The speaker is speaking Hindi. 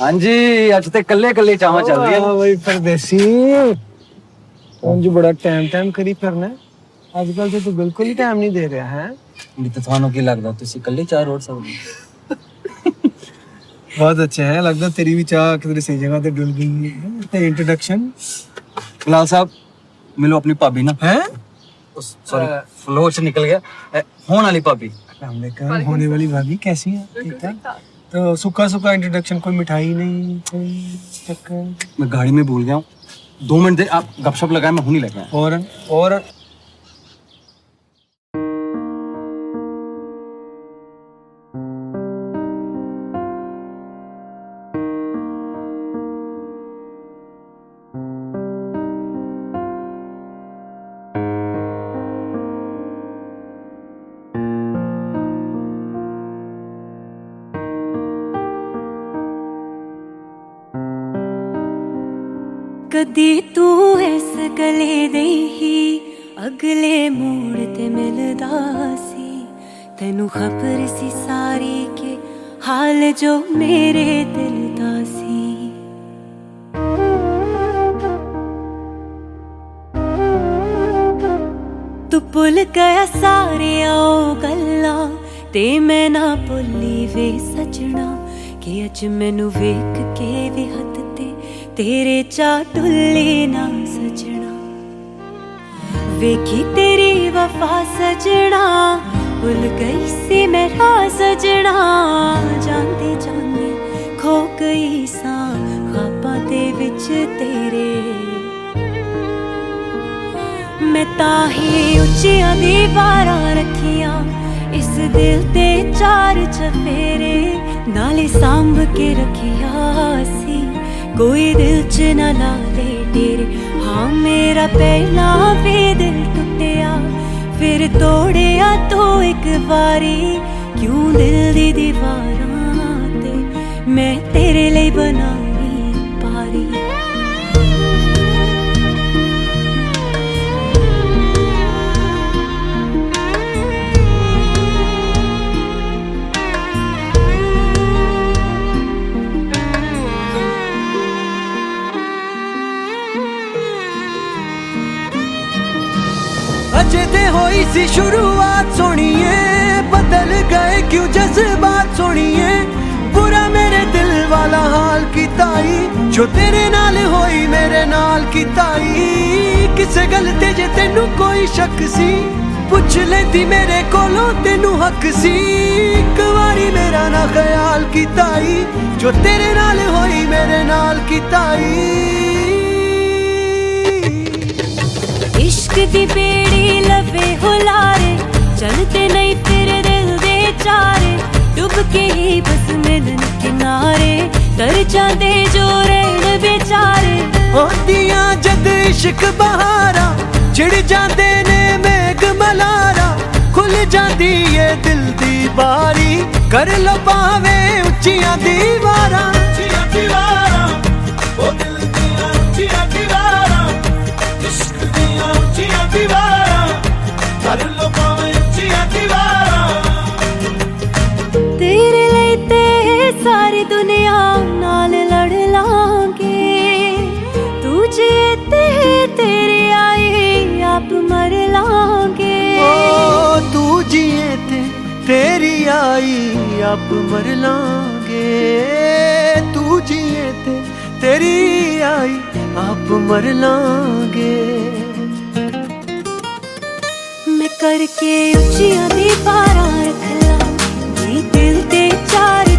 हाँ जी, अज ते कल्ले कल्ले चावा चल रही है। हाँ भाई परदेसी, उंज बड़ा टाइम करी फिरना। आजकल तो तू बिल्कुल ही टाइम नहीं दे रहा है। नहीं तो थानों की लगदा तुसी कल्ले चार रोड सकदे। बहुत अच्छा है, लगता तेरी भी चाह किधर सही जगह पे डुल गई है। ते इंट्रोडक्शन बिलाल साहब मिलो अपनी भाभी ना। हैं? सॉरी फ्लो से निकल गया। होने वाली भाभी। होने वाली भाभी कैसी है? ठीक है। तो सुखा सुखा इंट्रोडक्शन, कोई मिठाई नहीं, कोई चक्कर? मैं गाड़ी में भूल गया हूँ, 2 मिनट दे, आप गपशप लगाए, मैं हूं नहीं लगा। और कदी तू इस गले दे ही अगले मोड़ ते मिलदा सी, तेनू खबर सी सारी के हाल जो मेरे दिल दा सी। तू भुल गया सारे ओ गल्लां ते मैं ना भुल्ली वे सजना, कि अज मैनू वेख के भी हद तेरे चा डुल्ले ना सजना। वेखी तेरी वफा सजना, भुल गई सी मेरा सजना। जांदे जांदे खो गई सा ख्वाबां दे विच तेरे। मैं ताही उच्चियां दीवारां रखियां इस दिल ते 4 चफेरे, नाले सांभ के रखिया सी कोई दिल च न ला दे तेरे। हाँ मेरा पहला भी दिल टुटिया, फिर तोड़िया तो एक बारी। क्यों दिल दी दीवारां ते मैं तेरे लिए बनाई पारी। अजे ते होई सी शुरुआत सोनिए, बदल गए क्यों जज्बात सोनिए। बुरा मेरे दिल वाला हाल कीताई, जो तेरे नाल होई मेरे नाल कीताई। किसे गल ते जे तेनू कोई शक सी, पुछ लेती मेरे कोलों तेनू हक सी। एक बारी मेरा ना ख्याल कीताई, जो तेरे नाल होई मेरे नाल कीताई। इश्क दी बेड़ी लवे हुलारे, चलते नहीं फिर दिल दे चारे। डुब के ही बस मिलन किनारे, तर जांदे जो रैन बेचारे। होंदियां जद इश्क बहारा, चिड़ जांदे ने मेघ मलारा। खुल जांदी ये दिल दी बारी, कर लो पावे उच्चियां दीवारां। उच्चियां दीवारां, ओ दिल दियां उच्चियां दीवारां। इश्क दियां उच्चियां दीवारां, कर लो पावे उच्चियां दीवारां। तेरे लिए ते सारी दुनिया नाल लड़ लांगे। तू जीते तेरी आई आप मर लांगे। ओ तू जिए ते तेरी आई आप मर लांगे। तू जिए ते तेरी आई आप मर लांगे। मैं करके उच्चियां दीवारां रख ला, नी दिल ते 4